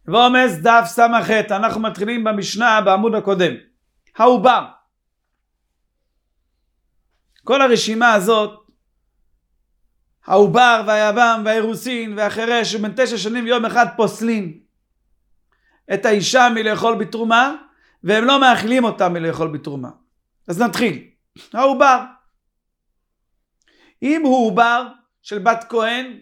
ועומס דף סמ"ח. אנחנו מתחילים במשנה בעמוד הקודם. העובר. כל הרשימה הזאת, העובר והיבם והאירוסין והחירש ובן 9 שנים ויום אחד פוסלים את האישה מלאכול בתרומה, והם לא מאכילים אותה מלאכול בתרומה. אז נתחיל. העובר. אם הוא עובר של בת כהן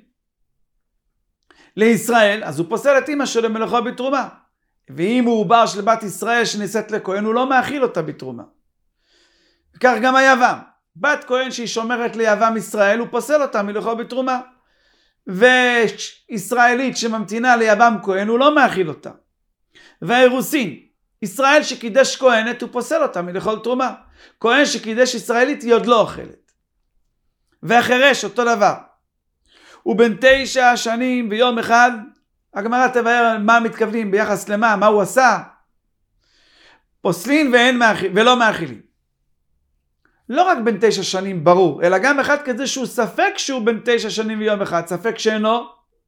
לישראל, אז הוא פוסל את אמא שלו מלאכול בתרומה. ואם הוא עובר של בת ישראל שנישאת לכהן, הוא לא מאכיל אותה בתרומה. וכך גם היבם. בת כהן שהיא שומרת ליבם ישראל, הוא פוסל אותה מלאכול בתרומה. וישראלית שממתינה ליבם כהן, הוא לא מאכיל אותה. והאירוסין, ישראל שקידש כהנת, הוא פוסל אותה מלאכול תרומה. כהן שקידש ישראלית היא עוד לא אוכלת. והחירש אותו דבר. הוא בן 9 שנים ויום אחד, הגמרא תבאר מה מתכוונים ביחס למה, מה הוא עשה. פוסלין ולא מאכילים. לא רק בן 9 שנים ברור, אלא גם אחד כזה שהוא ספק שהוא בן 9 שנים ויום אחד, ספק שאינו.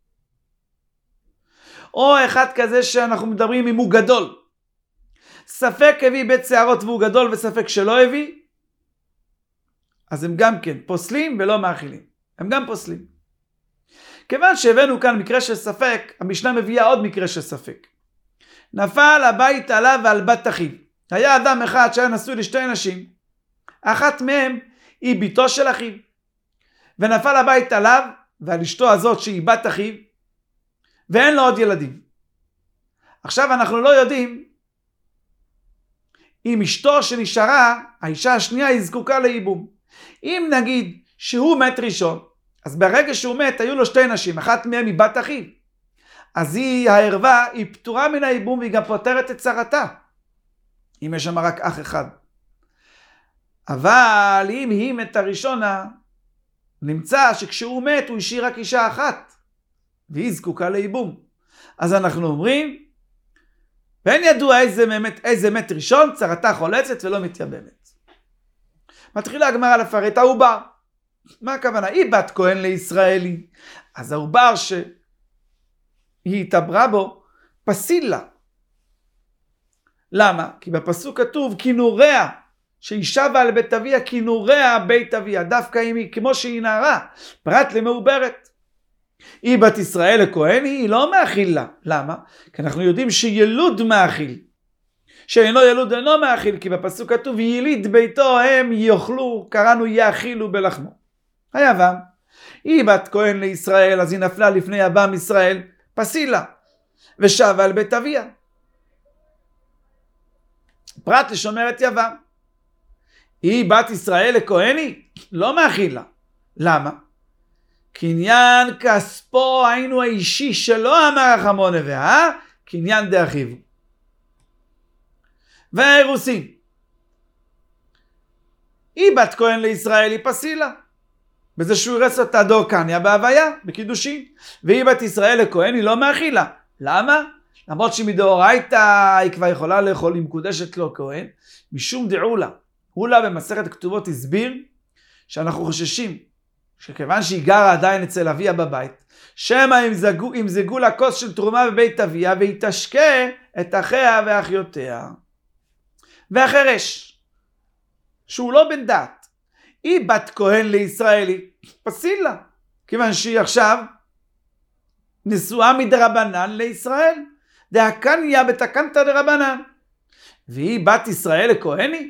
או אחד כזה שאנחנו מדברים אם הוא גדול. ספק הביא בית שערות והוא גדול וספק שלא הביא. אז הם גם כן פוסלים ולא מאכילים. הם גם פוסלים. כיוון שהבאנו כאן מקרה של ספק, המשנה מביאה עוד מקרה של ספק. נפל הבית עליו ועל בת אחיו. היה אדם אחד שהיה נשוי לשתי נשים. אחת מהם היא ביתו של אחיו. ונפל הבית עליו ועל אשתו הזאת שהיא בת אחיו. ואין לו עוד ילדים. עכשיו אנחנו לא יודעים אם אשתו שנשארה, האישה השנייה היא זקוקה לייבום. אם נגיד שהוא מת ראשון, אז ברגע שהוא מת היו לו שתי נשים, אחת מהן היא בת אחיו. אז הערווה היא פטורה מן הייבום והיא גם פותרת את צרתה. אם יש שם רק אח אחד. אבל אם היא מתה ראשונה, נמצא שכשהוא מת הוא השאיר רק אישה אחת. והיא זקוקה לייבום. אז אנחנו אומרים, ואין ידוע איזה מת ראשון, צרתה חולצת ולא מתייבמת. מתחילה הגמרא לפרט העובר. מה הכוונה? היא בת כהן לישראלי. אז העובר שהיא התעברה בו, פסיל לה. למה? כי בפסוק כתוב, כינוריה, שהיא שבה על בית אביה, כינוריה בית אביה, דווקא אם היא כמו שהיא נערה, פרט למעוברת. היא בת ישראל לכהן, היא לא מאכיל לה. למה? כי אנחנו יודעים שילוד מאכיל. שאינו ילוד אינו מאכיל, כי בפסוק כתוב, יליד ביתו הם יאכלו, קראנו יאכילו בלחמו. היבם, היא בת כהן לישראל, אז היא נפלה לפני יבם ישראל, פסילה, ושבה על בית אביה. פרט לשומרת יבם. היא בת ישראל לכהני, לא מאכיל לה. למה? קניין כספו היינו האישי שלא אמר רחמון נבעה, קניין דאחיו. והאירוסין. היא בת כהן לישראל, היא פסילה. בזה שהוא הרס אותה דורקניה בהוויה, בקידושין. והיא בת ישראל לכהן, היא לא מאכילה. למה? למרות שמדאורייתא היא כבר יכולה לאכול, היא מקודשת לו כהן, משום דעולה. הוא לה במסכת כתובות הסביר שאנחנו חוששים שכיוון שהיא גרה עדיין אצל אביה בבית, שמא ימזגו לה כוס של תרומה בבית אביה והיא תשקה את אחיה ואחיותיה. והחירש, שהוא לא בן דת, היא בת כהן לישראלי, פסיל לה, כיוון שהיא עכשיו נשואה מדרבנן לישראל, דהקניה בתקנתא דרבנן. והיא בת ישראל לכהני,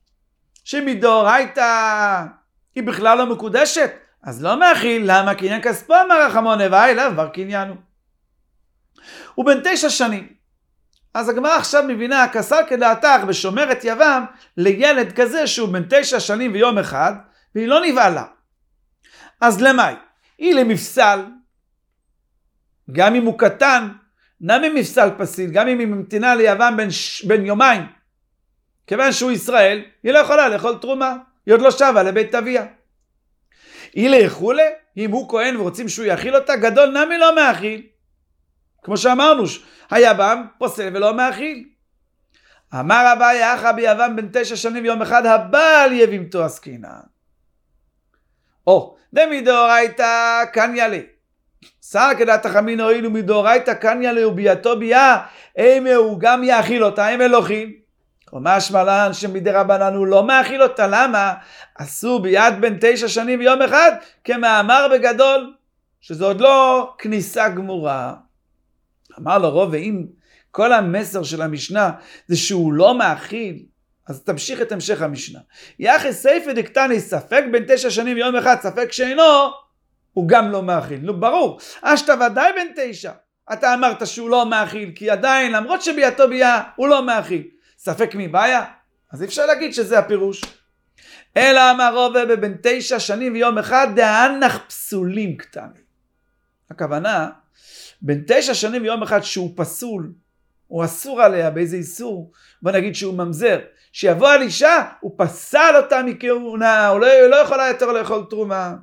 שמדאורייתא היא בכלל לא מקודשת, אז לא מאכיל. למה? קניין כספו אמר רחמון נבעה, אליו בר קניינו. הוא בן 9 שנים. אז הגמרא עכשיו מבינה, כסר כדעתך ושומרת יבם לילד כזה שהוא בן 9 שנים ויום אחד, והיא לא נבעלה. אז למה? היא למפסל, גם אם הוא קטן, נמי מפסל פסיל, גם אם היא ממתינה ליבם בין יומיים, כיוון שהוא ישראל, היא לא יכולה לאכול תרומה, היא עוד לא שבה לבית אביה. היא לאכולה, אם הוא כהן ורוצים שהוא יאכיל אותה, גדול נמי לא מאכיל. כמו שאמרנו, היבם פוסל ולא מאכיל. אמר אביי אחא ביבם בן 9 שנים ויום אחד, הבעל יבימתו עסקינן. או, דמי דאורייתא כאן ילה. שר כדעת חכמים הואילו מדאורייתא קניא לביאתו ביאה, אימה הוא גם יאכיל אותה, אימה לא אוכיל. משמע לן שמדי רבנן הוא לא מאכיל אותה, למה? עשו ביאת בן 9 שנים ויום אחד, כמאמר בגדול, שזו עוד לא כניסה גמורה. אמר לו רוב, ואם כל המסר של המשנה זה שהוא לא מאכיל, אז תמשיך את המשך המשנה. יחי סייפא דקטני, ספק בן 9 שנים ויום אחד, ספק שאינו, הוא גם לא מאכיל. נו ברור, אשתא ודאי בן 9. אתה אמרת שהוא לא מאכיל, כי עדיין למרות שביאתו ביאה הוא לא מאכיל. ספק מבעיה? אז אי אפשר להגיד שזה הפירוש. אלא אמר רובע בבן 9 שנים ויום אחד דאנח פסולים קטנים. הכוונה, בן 9 שנים ויום אחד שהוא פסול, הוא אסור עליה באיזה איסור, בוא נגיד שהוא ממזר, שיבוא על אישה, הוא פסל אותה מכהונה, הוא לא יכולה יותר לאכול תרומה.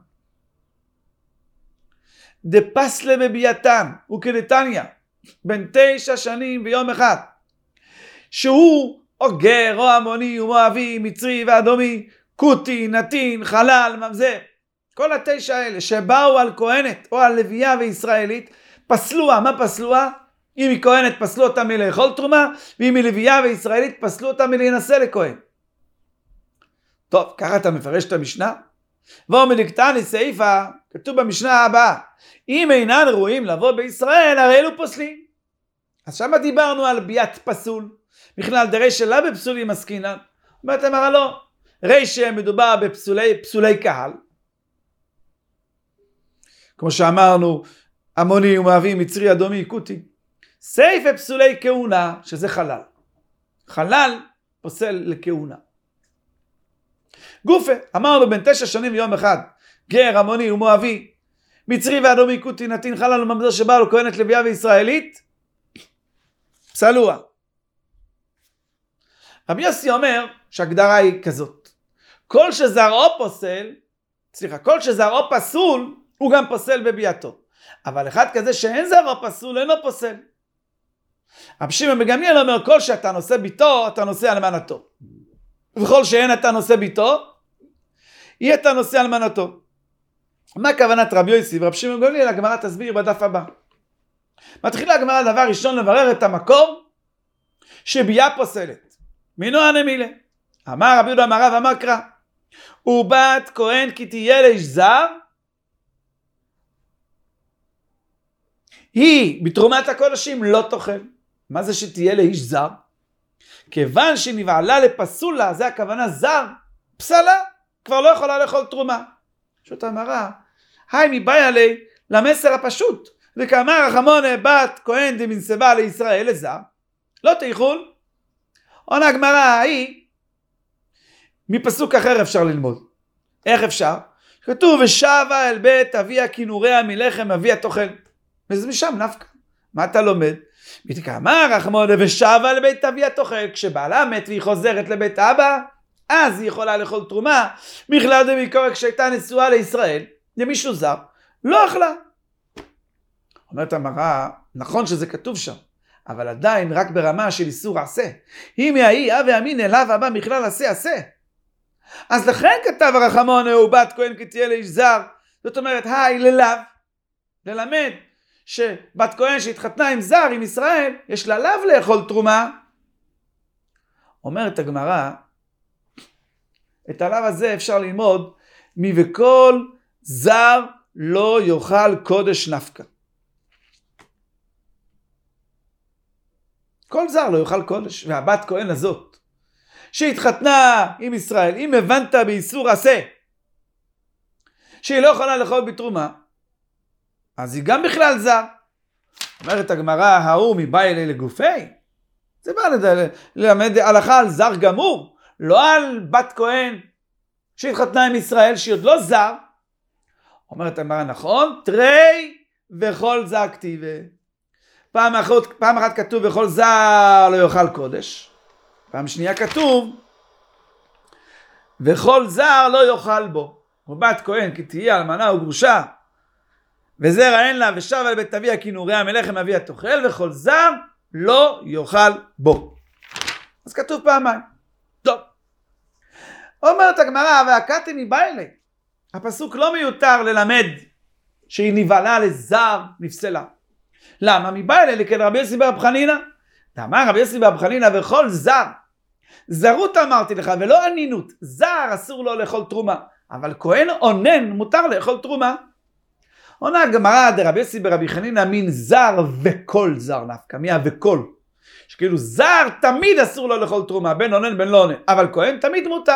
דפסלה בביאתן, הוא כדתניא, בן 9 שנים ויום אחד, שהוא או גר או עמוני ומואבי, מצרי ואדומי, כותי, נתין, חלל, ממזר, כל 9 האלה שבאו על כהנת או על לוויה וישראלית, פסלוה. מה פסלוה? אם היא כהנת פסלו אותה מלאכול תרומה, ואם היא לוויה וישראלית פסלו אותה מלהינשא לכהן. טוב, ככה אתה מפרש את המשנה? ואומדקתני סעיפה, כתוב במשנה הבאה, אם אינן ראויים לבוא בישראל, הרי אלו פוסלים. אז שמה דיברנו על ביאת פסול, בכלל דרישא לא בפסולים עסקינן. אומרת אמרה לא, רישא מדובר בפסולי קהל, כמו שאמרנו, עמוני ומואבי, מצרי, אדומי, כותי. סייפא פסולי כהונה, שזה חלל. חלל פוסל לכהונה. גופה, אמרנו בן 9 שנים ויום אחד, גר, עמוני ומואבי, מצרי ואדומי, כותי, נתין, חלל וממזר שבא לו כהנת לוויה וישראלית, פסלוה. רבי יוסי אומר שהגדרה היא כזאת. כל שזרעו פסול, הוא גם פוסל בביאתו. אבל אחד כזה שאין זרעו פסול, אינו פוסל. רבי שמעון בן גמליאל אומר, כל שאתה נושא ביתו, אתה נושא אלמנתו. וכל שאין אתה נושא ביתו, יהיה אתה נושא אלמנתו. מה כוונת רבי יוסי ורבי שמעון בן גמליאל? הגמרא תסביר בדף הבא. מתחילה הגמרא דבר ראשון לברר את המקור שביאה פוסלת. מינו הנמילה. אמר רבי יהודה אמר רב אמר קרא, ובת כהן כי תהיה לאיש זר, היא בתרומת הקודשים לא תאכל. מה זה שתהיה לאיש זר? כיוון שנבעלה לפסולה, זה הכוונה זר, פסלה, כבר לא יכולה לאכול תרומה. פשוט אמרה, היי מבעיה לי למסר הפשוט, וכאמר רחמונה בת כהן דמנסבה לישראל לזר, לא תאכול. עונה הגמרא ההיא, מפסוק אחר אפשר ללמוד. איך אפשר? כתוב ושבה אל בית אביה כינוריה מלחם אביה תאכל. וזה משם נפקא. מה אתה לומד? מתקאמר רחמונה ושבה אל בית אביה תאכל. כשבעלה מת והיא חוזרת לבית אבא, אז היא יכולה לאכול תרומה. בכלל דמקורא כשהייתה נשואה לישראל, למישהו זר, לא אכלה. אומרת המראה, נכון שזה כתוב שם, אבל עדיין רק ברמה של איסור עשה. אם יהי אב ואמין אליו הבא בכלל עשה. אז לכן כתב הרחמונה ובת כהן כי תהיה לאיש זר. זאת אומרת, היי ללאו, ללמד שבת כהן שהתחתנה עם זר, עם ישראל, יש לה לאו לאכול תרומה. אומרת הגמרא, את הלאו הזה אפשר ללמוד, וכל זר לא יאכל קודש נפקא. כל זר לא יאכל קודש, והבת כהן הזאת, שהתחתנה עם ישראל, אם הבנת באיסור עשה, שהיא לא יכולה לאכול בתרומה, אז היא גם בכלל זר. אומרת הגמרא, ההוא מבא אלי לגופי, זה בא ללמד הלכה על זר גמור, לא על בת כהן שהתחתנה עם ישראל שהיא עוד לא זר. אומרת הגמרא, נכון, תרי וכל זר כתיבה. פעם אחת כתוב וכל זר לא יאכל קודש, פעם שנייה כתוב וכל זר לא יאכל בו. ובת כהן כי תהיה אלמנה וגרושה וזרע אין לה ושב על בית אביה כינוריה מלחם אביה תאכל, וכל זר לא יאכל בו. אז כתוב פעמיים. טוב. אומרת הגמרא והקאתי מבעלה, הפסוק לא מיותר ללמד שהיא נבעלה לזר, נפסלה. למה? מבא אלה לכן רבי יוסי ברב חנינא. אמר רבי יוסי ברב חנינא וכל זר. זרות אמרתי לך ולא ענינות. זר אסור לו לאכול תרומה. אבל כהן אונן מותר לאכול תרומה. עונה הגמרא דרבי יוסי ברבי חנינא מין זר וכל זר נפקא. מי וכל. שכאילו זר תמיד אסור לו לאכול תרומה. בין אונן בין לא אונן. אבל כהן תמיד מותר.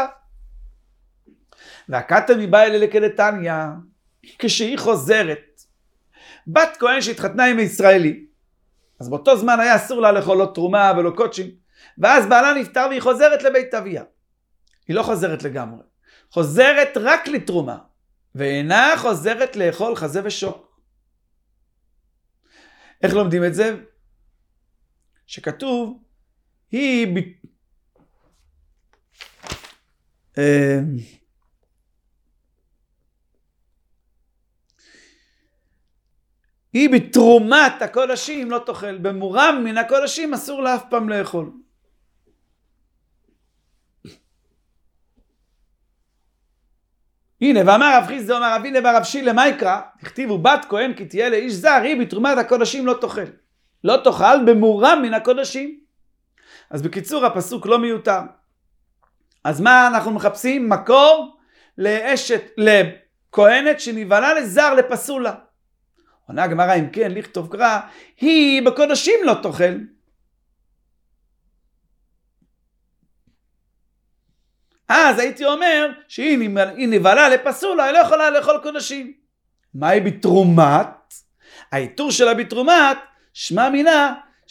והקטן מבא אלה לכדתניא. כשהיא חוזרת. בת כהן שהתחתנה עם ישראלי. אז באותו זמן היה אסור לה לאכול לא תרומה ולא קודשים. ואז בעלה נפטר והיא חוזרת לבית אביה. היא לא חוזרת לגמרי. חוזרת רק לתרומה. ואינה חוזרת לאכול חזה ושוק. איך לומדים את זה? שכתוב, היא בתרומת הקודשים לא תאכל. במורם מן הקודשים אסור לה אף פעם לאכול. הנה, ואמר רב חיסדא אמר רבי לבר רב שילה מה יקרא? תכתיבו בת כהן כי תהיה לאיש זר, היא בתרומת הקודשים לא תאכל. לא תאכל במורם מן הקודשים. אז בקיצור הפסוק לא מיותר. אז מה אנחנו מחפשים? מקור לכהנת שנבעלה לזר לפסולה. עונה הגמרא אם כן לכתוב קרא, היא בקודשים לא תאכל. אז הייתי אומר שהיא נבעלה לפסולה, היא לא יכולה לאכול קודשים. מה היא בתרומת? העיטור שלה בתרומת, שמע מינה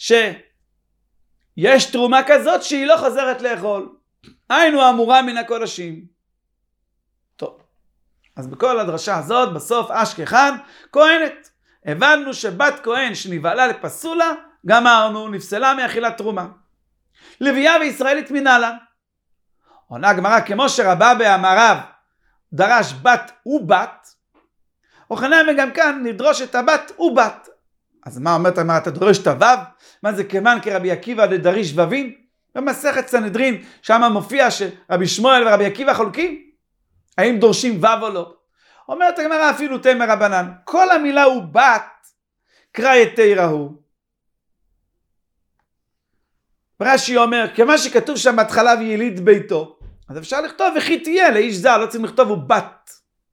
שיש תרומה כזאת שהיא לא חוזרת לאכול. היינו אמורה מן הקודשים. טוב, אז בכל הדרשה הזאת בסוף אשכחן כהנת. הבנו שבת כהן שנבעלה לפסולה, גמרנו, נפסלה מאכילת תרומה. לוויה וישראלית מנהלה. עונה הגמרא כמו שרבה באמריו דרש בת ובת, וכנראה גם כאן נדרוש את הבת ובת. אז מה אומרת הגמרא? אתה דורש את הוו? מה זה כמן כרבי עקיבא דדריש ווין? במסכת סנהדרין שם מופיע שרבי שמואל ורבי עקיבא חולקים האם דורשים וו או לא. אומרת הגמרא אפילו תמר רבנן, כל המילה הוא בת קרא יתירה הוא. רש"י אומר כמה שכתוב שם בהתחלה ויליד ביתו, אז אפשר לכתוב וכי תהיה לאיש זר, לא צריכים לכתוב הוא בת.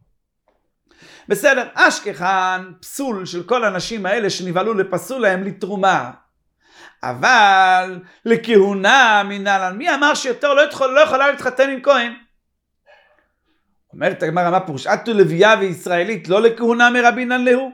בסדר, אשכחן פסול של כל האנשים האלה שנבעלו לפסול להם לתרומה, אבל לכהונה מנהלן. מי אמר שיותר לא יכולה להתחתן עם כהן? אומרת הגמרא מה פירוש? אתו לוויה וישראלית לא לכהונה מרבינן להו?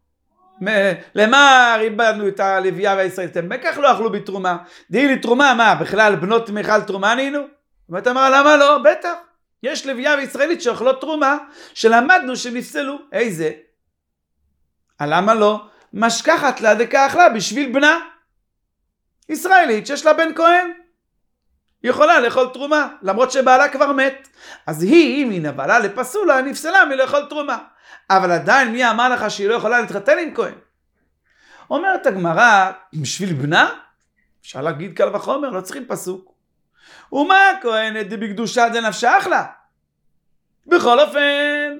למה ריבדנו את הלוויה והישראלית? הם בכך לא אכלו בתרומה. די לתרומה מה? בכלל בנות מיכל תרומה נינו? אומרת אמרה למה לא? בטח. יש לוויה וישראלית שאוכלות תרומה שלמדנו שנפסלו. איזה? למה לא? משכחת לה דקה אכלה בשביל בנה. ישראלית שיש לה בן כהן. היא יכולה לאכול תרומה, למרות שבעלה כבר מת. אז היא, אם היא נבעלה לפסולה, נפסלה מלאכול תרומה. אבל עדיין מי אמר לך שהיא לא יכולה להתחתן עם כהן? אומרת הגמרא, בשביל בנה? אפשר להגיד קל וחומר, לא צריכים פסוק. ומה כהנת בקדושה דנפשה אחלה? בכל אופן,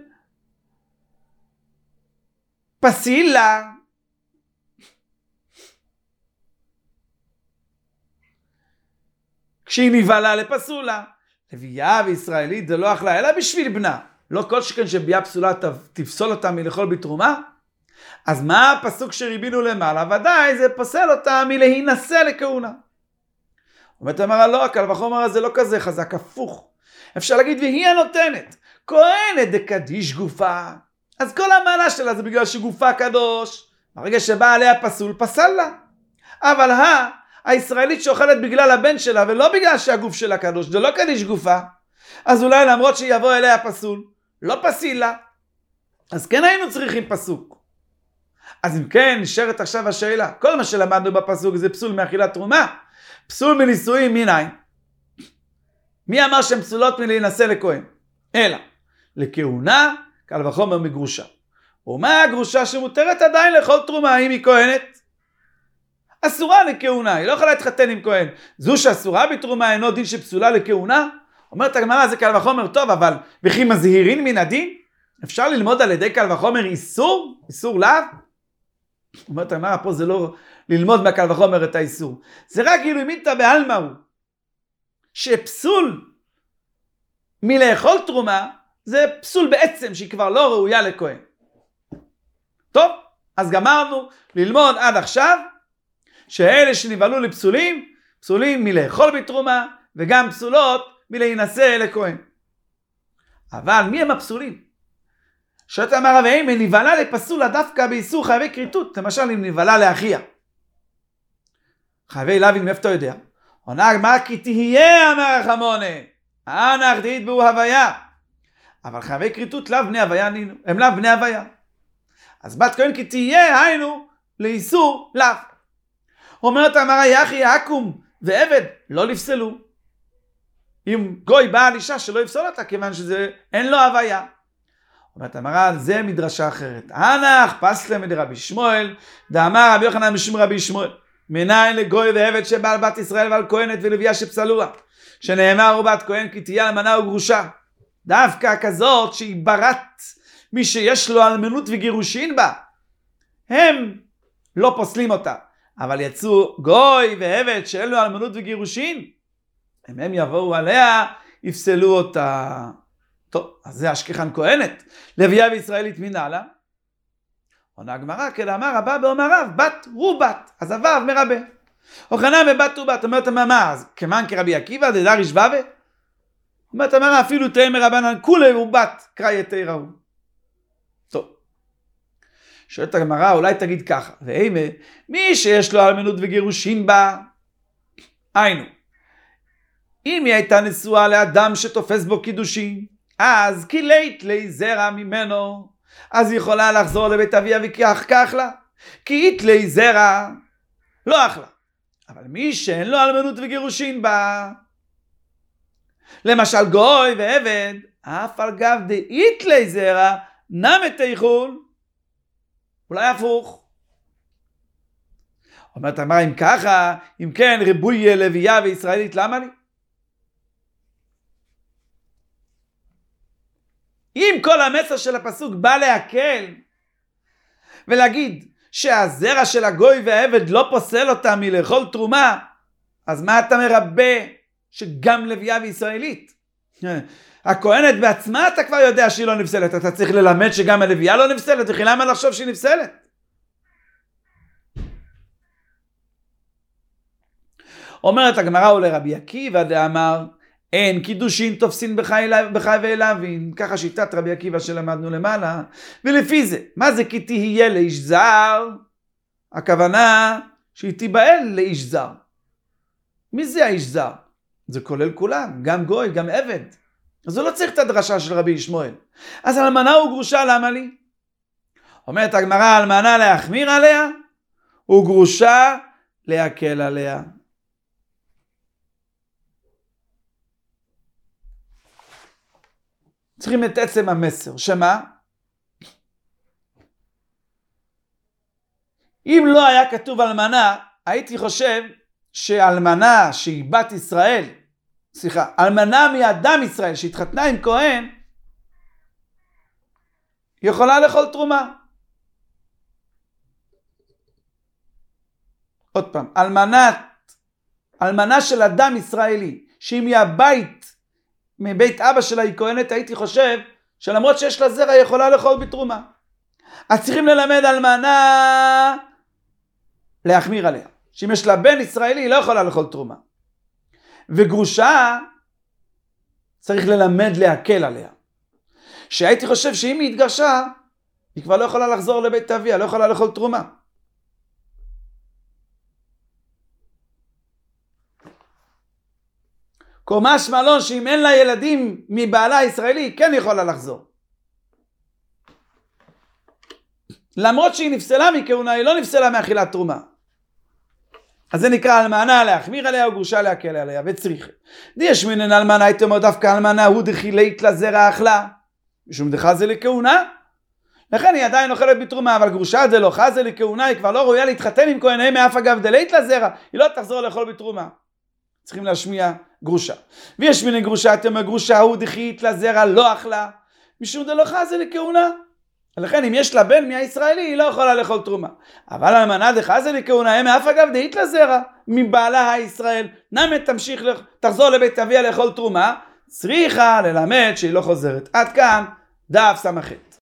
פסילה. כשהיא נבעלה לפסולה, לוויה וישראלית זה לא אכלה, אלא בשביל בנה. לא כל שכן שביאה פסולה תפסול אותה מלאכול בתרומה. אז מה הפסוק שריבינו למעלה? ודאי זה פסל אותה מלהינשא לכהונה. אומרת אמרה לא, הקל וחומר הזה לא כזה חזק, הפוך. אפשר להגיד והיא הנותנת. כהנת דקדיש גופה. אז כל המעלה שלה זה בגלל שגופה קדוש. ברגע שבא עליה פסול, פסל לה. אבל הישראלית שאוכלת בגלל הבן שלה, ולא בגלל שהגוף שלה קדוש, זה לא קדיש גופה. אז אולי למרות שיבוא אליה פסול, לא פסיל לה. אז כן היינו צריכים פסוק. אז אם כן, נשארת עכשיו השאלה. כל מה שלמדנו בפסוק זה פסול מאכילת תרומה. פסול מנישואים מניין. מי אמר שהן פסולות מלהינשא לכהן? אלא, לכהונה, קל וחומר מגרושה. ומה הגרושה שמותרת עדיין לאכול תרומה, אם היא כהנת? אסורה לכהונה, היא לא יכולה להתחתן עם כהן. זו שאסורה בתרומה אינו דין שפסולה לכהונה? אומרת הגמרא זה קל וחומר טוב, אבל וכי מזהירין מן הדין? אפשר ללמוד על ידי קל וחומר איסור? איסור לאו? אומרת הגמרא, פה זה לא ללמוד מהקל וחומר את האיסור. זה רק כאילו אימיתא בעלמא הוא. שפסול מלאכול תרומה, זה פסול בעצם שהיא כבר לא ראויה לכהן. טוב, אז גמרנו ללמוד עד עכשיו, שאלה שנבהלו לפסולים, פסולים מלאכול בתרומה, וגם פסולות מלהינשא לכהן. אבל מי הם הפסולים? שואלת אמר רב הימן, נבהלה לפסולה דווקא באיסור חייבי כריתות, למשל אם נבהלה לאחיה. חייבי להבין מאיפה אתה יודע? עונה הגמרא כי תהיה אמר רחמונה, אנא דאית בהו הוויה. אבל חייבי כריתות לאו בני הוויה נינו, הם לאו בני הוויה. אז בת כהן כי תהיה היינו לאיסור לאו. אומרת אמרה יחי עקום ועבד לא לפסלו. אם גוי בא על אישה שלא יפסול אותה כיוון שזה אין לו הוויה. אומרת אמרה זה מדרשה אחרת. הנח פסלה מדרבי שמואל דאמר רבי יוחנן משום רבי שמואל מניין לגוי ועבד שבעל בת ישראל ועל כהנת ולוויה שפסלוה שנאמר בת כהן כי תהיה אלמנה וגרושה. דווקא כזאת שהיא ברת מי שיש לו אלמנות וגירושין בה הם לא פוסלים אותה. אבל יצאו גוי ועבד שאין לו אלמנות וגירושין הם יבואו עליה יפסלו אותה. טוב, אז זה אשכחן כהנת לוויה וישראלית מנהלה. עונה הגמרא כדאמר רבא באומר רב בת הוא בת אז הוו מרבה אוכנה בבת הוא בת. אומרת מה אז כמן כרבי עקיבא דדריש ווה. אומרת אמרה אפילו תהיה מרבנן כולי הוא בת קראי תיראו. טוב, שואלת הגמרא אולי תגיד ככה ואימה מי שיש לו אלמנות וגירושין בה היינו אם היא הייתה נשואה לאדם שתופס בו קידושין אז כילית לי זרע ממנו אז היא יכולה לחזור לבית אביה וכך לה כי אית לי זרע לא אחלה. אבל מי שאין לו אלמנות וגירושין בה למשל גוי ועבד אף על גב דאית לי זרע נמת תיכול אולי הפוך. אומרת אמרה אם ככה אם כן ריבוי לוויה וישראלית למה לי? אם כל המסר של הפסוק בא להקל ולהגיד שהזרע של הגוי והעבד לא פוסל אותה מלאכול תרומה אז מה אתה מרבה שגם לוויה וישראלית? הכהנת בעצמה אתה כבר יודע שהיא לא נפסלת, אתה צריך ללמד שגם הלוויה לא נפסלת וכי למה לחשוב שהיא נפסלת? אומרת הגמרא ולרבי עקיבא דאמר אין קידושין תופסין בחייבי להבין. ככה שיטת רבי עקיבא שלמדנו למעלה. ולפי זה, מה זה כי תהיה לאיש זר? הכוונה שהיא תיבעל לאיש זר. מי זה האיש זר? זה כולל כולם, גם גוי, גם עבד. אז הוא לא צריך את הדרשה של רבי שמואל. אז אלמנה וגרושה למה לי? אומרת הגמרא אלמנה להחמיר עליה וגרושה להקל עליה. צריכים את עצם המסר, שמה? אם לא היה כתוב אלמנה, הייתי חושב שאלמנה שהיא בת ישראל, אלמנה מאדם ישראל שהתחתנה עם כהן, יכולה לאכול תרומה. עוד פעם, אלמנה של אדם ישראלי, שהיא מהבית, מבית אבא שלה היא כהנת, הייתי חושב שלמרות שיש לה זרע היא יכולה לאכול בתרומה. אז צריכים ללמד אלמנה להחמיר עליה. שאם יש לה בן ישראלי היא לא יכולה לאכול תרומה. וגרושה צריך ללמד להקל עליה. שהייתי חושב שאם היא התגרשה היא כבר לא יכולה לחזור לבית אביה, לא יכולה לאכול תרומה. קומש מלון שאם אין לה ילדים מבעלה הישראלי כן יכולה לחזור. למרות שהיא נפסלה מכהונה היא לא נפסלה מאכילת תרומה. אז זה נקרא אלמנה להחמיר עליה וגרושה להקל עליה וצריך. יש מינן אלמנה הייתי אומר דווקא אלמנה הוא דחילית לזרע אכלה. משום דחזה לכהונה. לכן היא עדיין אוכלת בתרומה אבל גרושה זה לא חזה לכהונה היא כבר לא ראויה להתחתן עם כהן מאף אגב דלית לזרע. היא לא תחזור לאכול בתרומה. צריכים להשמיע גרושה. ויש מיני גרושה, אתם אומר גרושה הוא דחית לזרע לא אכלה. משום דלא חזה לכהונה. לכן אם יש לה בן מהישראלי, היא לא יכולה לאכול תרומה. אבל אלמנה דחזה לכהונה, הם אף אגב דאית לזרע, מבעלה הישראל, נמת תחזור לבית אביה לאכול תרומה, צריכה ללמד שהיא לא חוזרת. עד כאן דף סמכת.